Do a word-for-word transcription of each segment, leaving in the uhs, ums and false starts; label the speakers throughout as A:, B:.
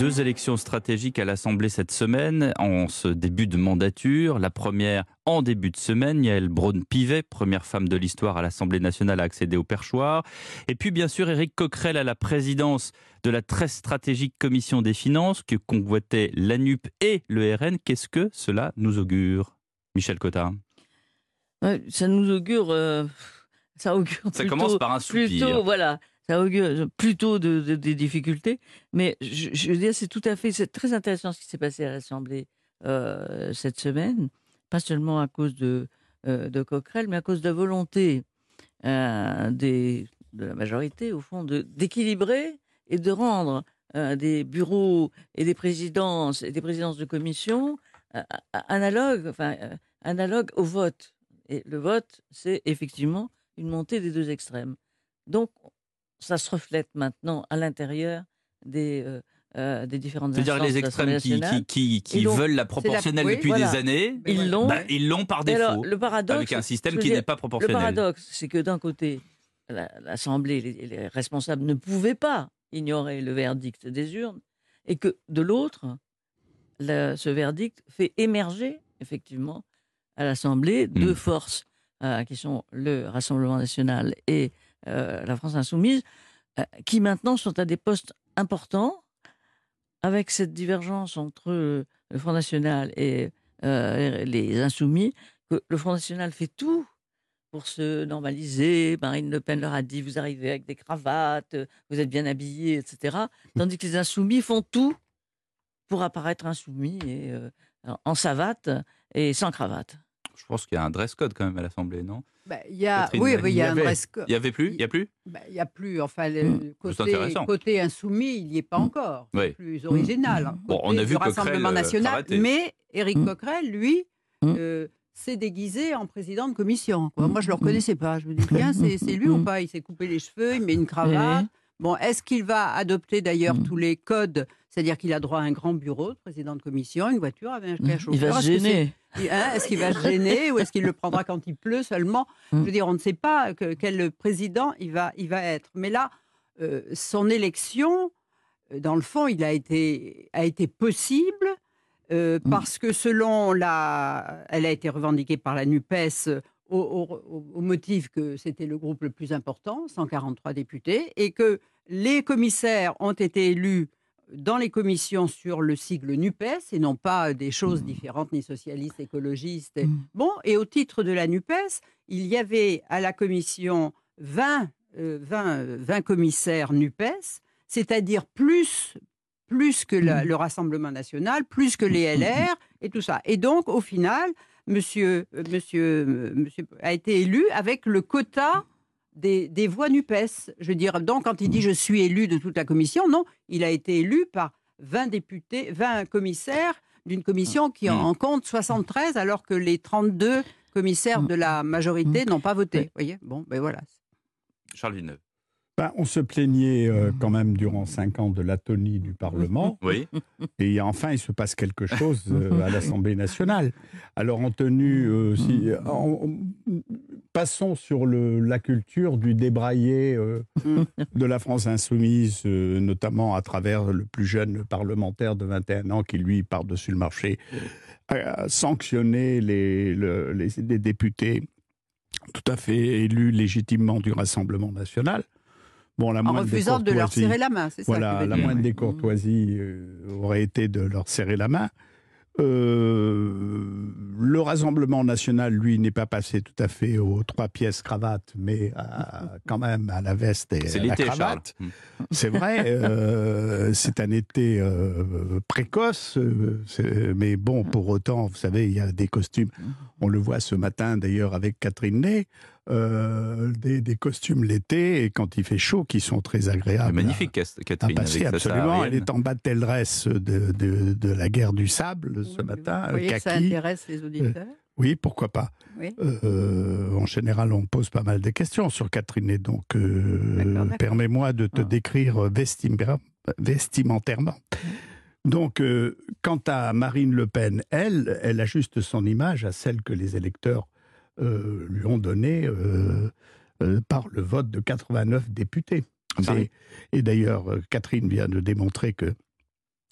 A: Deux élections stratégiques à l'Assemblée cette semaine, en ce début de mandature. La première en début de semaine, Yaël Braun-Pivet, première femme de l'histoire à l'Assemblée nationale à accéder au perchoir. Et puis bien sûr Éric Coquerel à la présidence de la très stratégique commission des finances que convoitaient l'A N U P et le R N. Qu'est-ce que cela nous augure, Michel Cotta?
B: Ouais, ça nous augure... Euh, ça augure
A: ça
B: plutôt,
A: commence par un soupir.
B: Plutôt, voilà, ça augure plutôt de, de, des difficultés. Mais je, je veux dire, c'est tout à fait... C'est très intéressant ce qui s'est passé à l'Assemblée euh, cette semaine. Pas seulement à cause de, euh, de Coquerel, mais à cause de la volonté euh, des, de la majorité, au fond, de, d'équilibrer et de rendre euh, des bureaux et des présidences, et des présidences de commission euh, analogues, enfin, euh, analogues au vote. Et le vote, c'est effectivement une montée des deux extrêmes. Donc, ça se reflète maintenant à l'intérieur des... Euh, Euh, des différentes instances.
A: C'est-à-dire les extrêmes qui, qui, qui, qui donc, veulent la proportionnelle la... depuis oui, voilà. des années, ils l'ont, bah, ils l'ont par défaut, alors, le paradoxe, avec un système qui dire, n'est pas proportionnel.
B: Le paradoxe, c'est que d'un côté, la, l'Assemblée, les, les responsables ne pouvaient pas ignorer le verdict des urnes, et que de l'autre, le, ce verdict fait émerger, effectivement, à l'Assemblée, mmh. deux forces, euh, qui sont le Rassemblement national et euh, la France insoumise, euh, qui maintenant sont à des postes importants, avec cette divergence entre le Front National et euh, les Insoumis, que le Front National fait tout pour se normaliser. Marine Le Pen leur a dit, vous arrivez avec des cravates, vous êtes bien habillés, et cetera. Tandis que les Insoumis font tout pour apparaître insoumis et, euh, en savate et sans cravate.
A: Je pense qu'il y a un dress code quand même à l'Assemblée, non?
C: Bah, y a, oui, il y a un dress code.
A: Il n'y avait plus? Il n'y a plus?
C: Bah, il n'y a plus. Enfin, le mmh, côté, côté insoumis, il n'y est pas encore.
A: Oui.
C: C'est plus original. Hein,
A: bon, on a vu
C: Rassemblement
A: Coquerel,
C: national.
A: Euh,
C: mais Éric
B: mmh.
C: Coquerel, lui, mmh. euh, s'est déguisé en président de commission. Quoi. Moi, je ne le reconnaissais pas. Je me dis, tiens, c'est, c'est lui mmh. ou pas? Il s'est coupé les cheveux, il met une cravate. Bon, est-ce qu'il va adopter d'ailleurs mmh. tous les codes? C'est-à-dire qu'il a droit à un grand bureau de président de commission, une voiture avec un chauffeur.
B: Il va se gêner.
C: Hein, est-ce qu'il va se gêner ou est-ce qu'il le prendra quand il pleut seulement? Je veux dire, on ne sait pas que, quel président il va, il va être. Mais là, euh, son élection, dans le fond, il a été, a été possible euh, parce que selon la... Elle a été revendiquée par la NUPES au, au, au motif que c'était le groupe le plus important, cent quarante-trois députés, et que les commissaires ont été élus dans les commissions sur le sigle NUPES et non pas des choses différentes, ni socialistes, écologistes. Et... Bon, et au titre de la NUPES, il y avait à la commission vingt, euh, vingt, vingt commissaires NUPES, c'est-à-dire plus, plus que la, le Rassemblement national, plus que les L R et tout ça. Et donc, au final, monsieur, euh, monsieur, euh, monsieur a été élu avec le quota Des, des voix NUPES. Je veux dire, donc, quand il dit « je suis élu de toute la commission », non, il a été élu par vingt députés, vingt commissaires d'une commission qui en compte soixante-treize, alors que les trente-deux commissaires de la majorité n'ont pas voté. Vous voyez ? Bon, ben voilà.
A: Charles Villeneuve.
D: Ben, on se plaignait euh, quand même durant cinq ans de l'atonie du Parlement.
A: Oui.
D: Et enfin, il se passe quelque chose euh, à l'Assemblée nationale. Alors, en tenue, euh, si, en, en, passons sur le, la culture du débraillé euh, de la France insoumise, euh, notamment à travers le plus jeune parlementaire de vingt et un ans qui, lui, par-dessus le marché, a sanctionné les, le, les, les députés tout à fait élus légitimement du Rassemblement national. Bon, la
C: en refusant de leur serrer la main, c'est
D: voilà,
C: ça. Voilà,
D: la moindre des courtoisies euh, aurait été de leur serrer la main. Euh, le Rassemblement national, lui, n'est pas passé tout à fait aux trois pièces cravates, mais à, quand même à la veste et
A: c'est
D: à la
A: l'été,
D: cravate.
A: Charles.
D: C'est vrai, euh, c'est un été euh, précoce, euh, mais bon, pour autant, vous savez, il y a des costumes. On le voit ce matin, d'ailleurs, avec Catherine Ney. Euh, des, des costumes l'été et quand il fait chaud qui sont très agréables.
A: C'est magnifique, à, Catherine.
D: À passer,
A: avec
D: absolument.
A: Ça,
D: elle est en batelleresse de, de, de la guerre du sable ce oui, matin.
C: Vous voyez
D: kaki.
C: Que ça intéresse les auditeurs.
D: Euh, oui, pourquoi pas.
C: Oui.
D: Euh, en général, on pose pas mal de questions sur Catherine et donc euh, d'accord, d'accord. permets-moi de te ah. décrire vestim- vestimentairement. Mmh. Donc, euh, quant à Marine Le Pen, elle, elle ajuste son image à celle que les électeurs Euh, lui ont donné euh, euh, par le vote de quatre-vingt-neuf députés. Et, et d'ailleurs, Catherine vient de démontrer que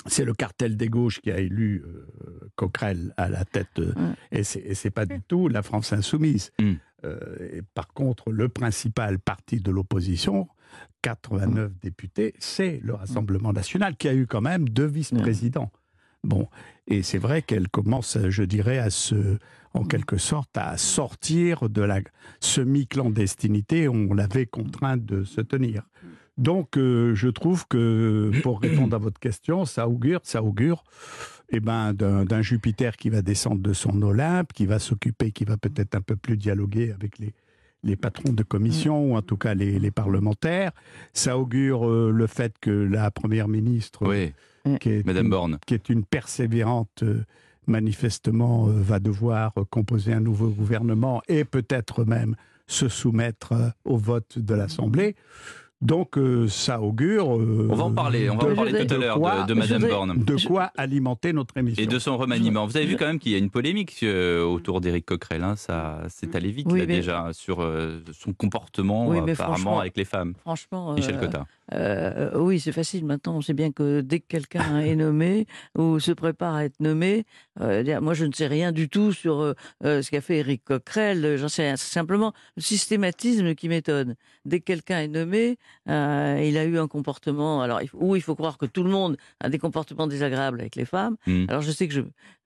D: c'est le cartel des gauches qui a élu euh, Coquerel à la tête, euh,
B: Ouais.
D: et c'est, et c'est pas du tout la France insoumise.
A: Mm.
D: Euh, et par contre, le principal parti de l'opposition, quatre-vingt-neuf députés, c'est le Rassemblement national, qui a eu quand même deux vice-présidents. Bon, et c'est vrai qu'elle commence, je dirais, à se, en quelque sorte, à sortir de la semi-clandestinité où on l'avait contraint de se tenir. Donc, euh, je trouve que, pour répondre à votre question, ça augure, ça augure eh ben, d'un, d'un Jupiter qui va descendre de son Olympe, qui va s'occuper, qui va peut-être un peu plus dialoguer avec les, les patrons de commission, ou en tout cas les, les parlementaires. Ça augure euh, le fait que la Première ministre,
A: Oui,
D: qui, est
A: Madame
D: une,
A: Borne.
D: qui est une persévérante, euh, manifestement, euh, va devoir euh, composer un nouveau gouvernement et peut-être même se soumettre euh, au vote de l'Assemblée. Donc, euh, ça augure... Euh,
A: On va en parler, on va
D: de,
A: en parler tout à l'heure
D: quoi,
A: de, de Madame
B: voudrais-
A: Borne.
D: de quoi alimenter notre émission.
A: Et de son remaniement. Vous avez vu quand même qu'il y a une polémique euh, autour d'Éric Coquerel. Hein, ça, c'est allé vite
B: Oui,
A: là,
B: mais-
A: déjà sur euh, son comportement
B: Oui, mais
A: apparemment
B: franchement,
A: avec les femmes.
B: Franchement,
A: Michel
B: euh,
A: Cotta.
B: euh, oui, c'est facile maintenant. On sait bien que dès que quelqu'un est nommé ou se prépare à être nommé, euh, dire, moi je ne sais rien du tout sur euh, euh, ce qu'a fait Éric Coquerel. J'en sais rien. C'est simplement le systématisme qui m'étonne. Dès que quelqu'un est nommé, euh, il a eu un comportement. Alors, il faut, ou il faut croire que tout le monde a des comportements désagréables avec les femmes.
A: Mm.
B: Alors, je sais que je,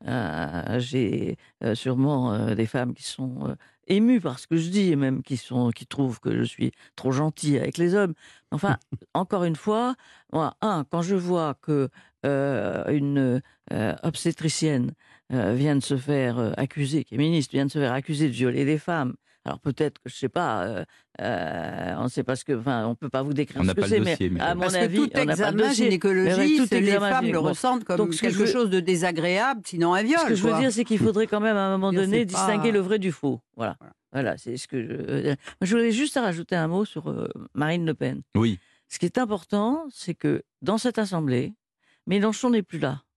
B: euh, j'ai euh, sûrement euh, des femmes qui sont euh, émues par ce que je dis et même qui sont, qui trouvent que je suis trop gentil avec les hommes. Enfin, encore une fois, moi, un, quand je vois que euh, une euh, obstétricienne euh, vient de se faire euh, accuser, qui est ministre, vient de se faire accuser de violer des femmes. Alors peut-être que je sais pas, euh, euh, on ne sait pas ce que, enfin, on peut pas vous décrire
A: On
B: ce
A: n'a
B: que
A: pas le
B: c'est,
A: dossier,
B: mais
A: mais-
B: à mon
C: Parce
B: avis,
C: que tout
B: on n'a pas le
C: examen
B: dossier. Mais
C: gynécologiste,
B: avec tout
C: les
B: examen
C: femmes le
B: gynéco-
C: ressentent comme
B: Donc, ce que
C: quelque
B: je veux-
C: chose de désagréable, sinon un viol.
B: Ce que je veux
C: quoi.
B: dire, c'est qu'il faudrait quand même à un moment
C: Dire,
B: donné
C: c'est
B: distinguer
C: pas-
B: le vrai du faux. Voilà.
C: Voilà.
B: Voilà, c'est ce que je. euh, Je voulais juste rajouter un mot sur euh, Marine Le Pen.
A: Oui.
B: Ce qui est important, c'est que dans cette assemblée, Mélenchon n'est plus là.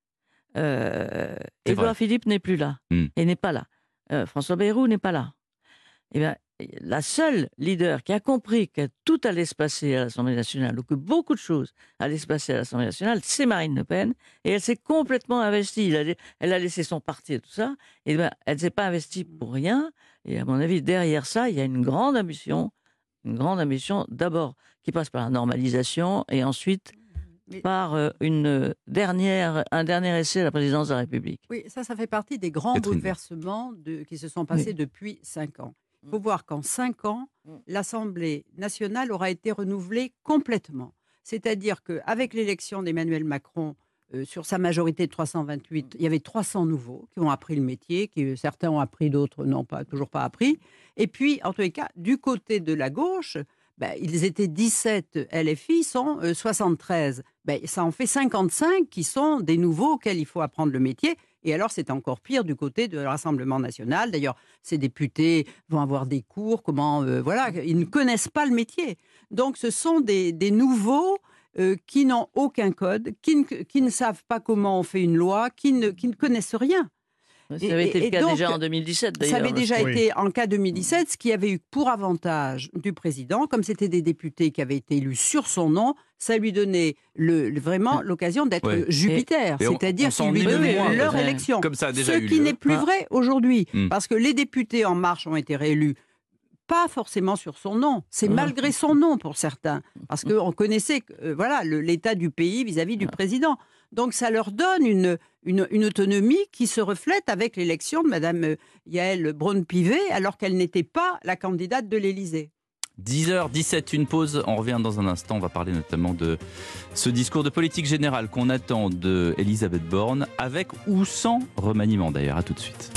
B: Euh,
A: C'est
B: Édouard
A: vrai.
B: Philippe n'est plus là
A: Hmm.
B: et n'est pas là. Euh, François Bayrou n'est pas là. Eh bien, la seule leader qui a compris que tout allait se passer à l'Assemblée nationale, ou que beaucoup de choses allaient se passer à l'Assemblée nationale, c'est Marine Le Pen. Et elle s'est complètement investie. Elle a, elle a laissé son parti et tout ça. Et bien, elle ne s'est pas investie pour rien. Et à mon avis, derrière ça, il y a une grande ambition. Une grande ambition, d'abord, qui passe par la normalisation et ensuite
C: Mais-
B: par euh, une dernière, un dernier essai à la présidence de la République.
C: Oui, ça, ça fait partie des grands
A: Catherine.
C: bouleversements de, qui se sont passés
B: Oui.
C: depuis cinq ans. Il faut
B: Mm.
C: voir qu'en cinq ans,
B: Mm.
C: l'Assemblée nationale aura été renouvelée complètement. C'est-à-dire qu'avec l'élection d'Emmanuel Macron, euh, sur sa majorité de trois cent vingt-huit, il y avait trois cents nouveaux qui ont appris le métier, qui, certains ont appris, d'autres n'ont pas, toujours pas appris. Et puis, en tous les cas, du côté de la gauche, ben, ils étaient dix-sept L F I, sont euh, soixante-treize. Ben, ça en fait cinquante-cinq qui sont des nouveaux auxquels il faut apprendre le métier. Et alors, c'est encore pire du côté du Rassemblement national. D'ailleurs, ces députés vont avoir des cours, comment, euh, voilà, ils ne connaissent pas le métier. Donc, ce sont des, des nouveaux euh, qui n'ont aucun code, qui ne, qui ne savent pas comment on fait une loi, qui ne, qui ne connaissent rien.
B: Ça
C: Et-
B: avait été
C: et-
B: le
C: et
B: cas
C: donc,
B: déjà en deux mille dix-sept, d'ailleurs.
C: Ça avait déjà
D: Oui.
C: été en cas deux mille dix-sept, ce qui avait eu pour avantage du président, comme c'était des députés qui avaient été élus sur son nom, ça lui donnait le, le- vraiment l'occasion d'être
A: Ouais.
C: Jupiter,
A: Et on-
C: c'est-à-dire
A: on
C: qu'il
A: s'en
C: lui
A: est
C: donnait
B: le moins,
C: leur
B: ouais.
C: élection.
A: Comme ça a déjà
C: Ce
A: eu
C: qui
A: lieu.
C: n'est plus
B: Ah.
C: vrai aujourd'hui,
A: Hmm.
C: parce que les députés En Marche ont été réélus pas forcément sur son nom, c'est
B: Ah.
C: malgré son nom pour certains, parce qu'on connaissait euh, voilà, le- l'état du pays vis-à-vis du président. Donc ça leur donne une, une, une autonomie qui se reflète avec l'élection de Mme Yaël Braun-Pivet, alors qu'elle n'était pas la candidate de l'Élysée.
A: dix heures dix-sept, une pause. On revient dans un instant. On va parler notamment de ce discours de politique générale qu'on attend de Elisabeth Borne, avec ou sans remaniement d'ailleurs. À tout de suite.